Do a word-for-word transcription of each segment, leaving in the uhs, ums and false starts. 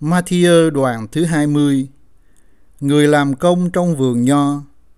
Ma-thi-ơ đoạn thứ hai mươi. Người làm công trong vườn nho.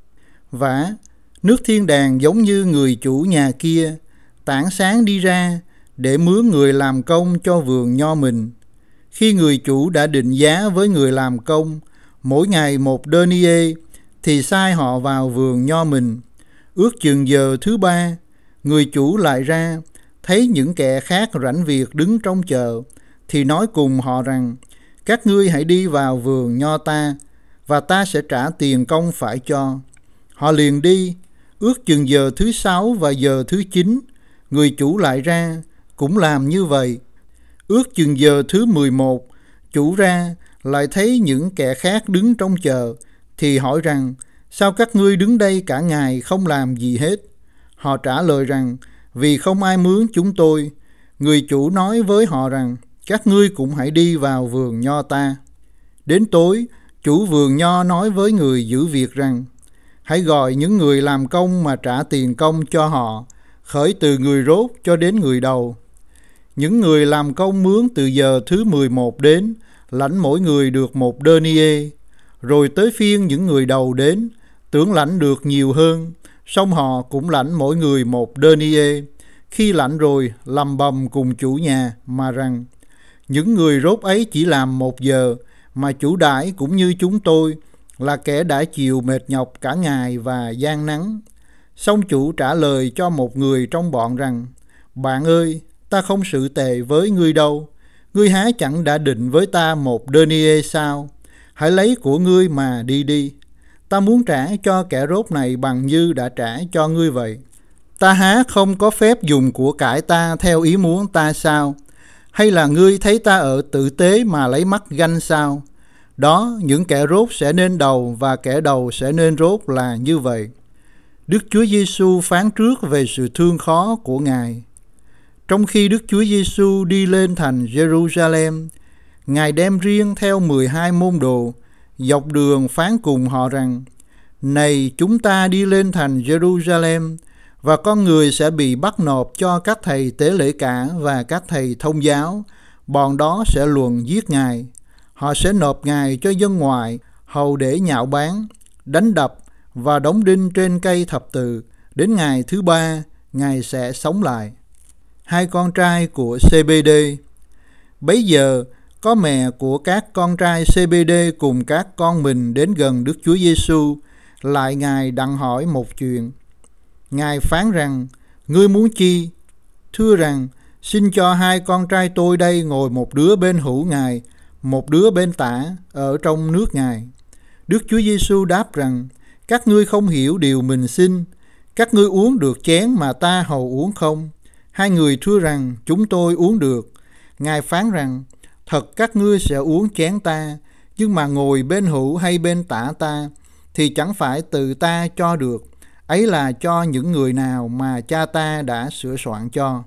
Vả, nước thiên đàng giống như người chủ nhà kia, tảng sáng đi ra để mướn người làm công cho vườn nho mình. Khi người chủ đã định giá với người làm công, mỗi ngày một denier, thì sai họ vào vườn nho mình. Ước chừng giờ thứ ba, người chủ lại ra, thấy những kẻ khác rảnh việc đứng trong chợ, thì nói cùng họ rằng: các ngươi hãy đi vào vườn nho ta, và ta sẽ trả tiền công phải cho. Họ liền đi. Ước chừng giờ thứ sáu và giờ thứ chín, người chủ lại ra, cũng làm như vậy. Ước chừng giờ thứ mười một, chủ ra, lại thấy những kẻ khác đứng trong chợ, thì hỏi rằng: sao các ngươi đứng đây cả ngày không làm gì hết? Họ trả lời rằng: vì không ai mướn chúng tôi. Người chủ nói với họ rằng: các ngươi cũng hãy đi vào vườn nho ta. Đến tối, chủ vườn nho nói với người giữ việc rằng: hãy gọi những người làm công mà trả tiền công cho họ, khởi từ người rốt cho đến người đầu. Những người làm công mướn từ giờ thứ mười một đến, lãnh mỗi người được một denier. Rồi tới phiên những người đầu đến, tưởng lãnh được nhiều hơn, song họ cũng lãnh mỗi người một denier. Khi lãnh rồi, lầm bầm cùng chủ nhà mà rằng: những người rốt ấy chỉ làm một giờ, mà chủ đãi cũng như chúng tôi, là kẻ đã chịu mệt nhọc cả ngày và gian nắng. Song chủ trả lời cho một người trong bọn rằng: bạn ơi, ta không xử tệ với ngươi đâu. Ngươi há chẳng đã định với ta một denier sao? Hãy lấy của ngươi mà đi đi. Ta muốn trả cho kẻ rốt này bằng như đã trả cho ngươi vậy. Ta há không có phép dùng của cải ta theo ý muốn ta sao? Hay là ngươi thấy ta ở tử tế mà lấy mắt ganh sao? Đó, những kẻ rốt sẽ nên đầu và kẻ đầu sẽ nên rốt là như vậy. Đức Chúa Giêsu phán trước về sự thương khó của Ngài. Trong khi Đức Chúa Giêsu đi lên thành Jerusalem, Ngài đem riêng theo mười hai môn đồ, dọc đường phán cùng họ rằng: này, chúng ta đi lên thành Jerusalem, và con người sẽ bị bắt nộp cho các thầy tế lễ cả và các thầy thông giáo. Bọn đó sẽ luận giết Ngài. Họ sẽ nộp Ngài cho dân ngoại, hầu để nhạo báng, đánh đập và đóng đinh trên cây thập tự. Đến ngày thứ ba, Ngài sẽ sống lại. Hai con trai của Zê-bê-đê. Bấy giờ, có mẹ của các con trai Zê-bê-đê cùng các con mình đến gần Đức Chúa Giêsu, lại Ngài đặng hỏi một chuyện. Ngài phán rằng: ngươi muốn chi? Thưa rằng: xin cho hai con trai tôi đây ngồi một đứa bên hữu Ngài, một đứa bên tả, ở trong nước Ngài. Đức Chúa Giêsu đáp rằng: các ngươi không hiểu điều mình xin. Các ngươi uống được chén mà ta hầu uống không? Hai người thưa rằng: chúng tôi uống được. Ngài phán rằng: thật các ngươi sẽ uống chén ta, nhưng mà ngồi bên hữu hay bên tả ta, thì chẳng phải từ ta cho được, ấy là cho những người nào mà cha ta đã sửa soạn cho.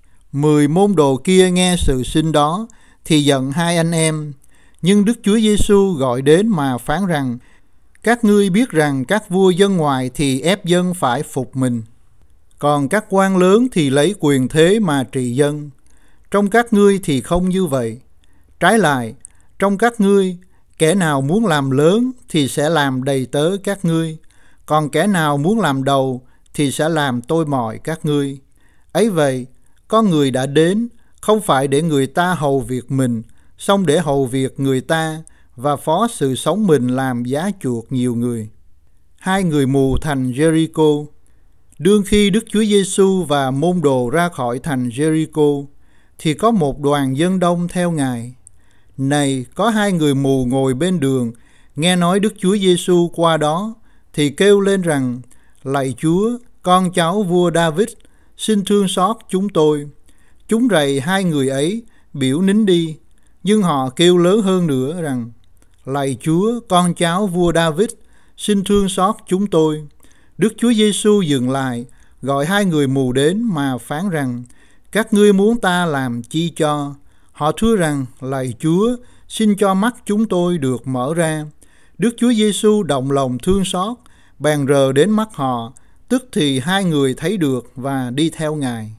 Mười môn đồ kia nghe sự xin đó, thì giận hai anh em. Nhưng Đức Chúa Giêsu gọi đến mà phán rằng: các ngươi biết rằng các vua dân ngoài thì ép dân phải phục mình, còn các quan lớn thì lấy quyền thế mà trị dân. Trong các ngươi thì không như vậy. Trái lại, trong các ngươi, kẻ nào muốn làm lớn thì sẽ làm đầy tớ các ngươi, còn kẻ nào muốn làm đầu thì sẽ làm tôi mọi các ngươi. Ấy vậy, con người đã đến, không phải để người ta hầu việc mình, song để hầu việc người ta, và phó sự sống mình làm giá chuộc nhiều người. Hai người mù thành Jericho. Đương khi Đức Chúa Giêsu và môn đồ ra khỏi thành Jericho, thì có một đoàn dân đông theo Ngài. Này, có hai người mù ngồi bên đường, nghe nói Đức Chúa Giêsu qua đó, thì kêu lên rằng: lạy Chúa, con cháu vua David, xin thương xót chúng tôi. Chúng rầy hai người ấy, biểu nín đi. Nhưng họ kêu lớn hơn nữa rằng: lạy Chúa, con cháu vua David, xin thương xót chúng tôi. Đức Chúa Giêsu dừng lại, gọi hai người mù đến mà phán rằng: các ngươi muốn ta làm chi cho? Họ thưa rằng: lạy Chúa, xin cho mắt chúng tôi được mở ra. Đức Chúa Giêsu động lòng thương xót, bèn rờ đến mắt họ, tức thì hai người thấy được và đi theo Ngài.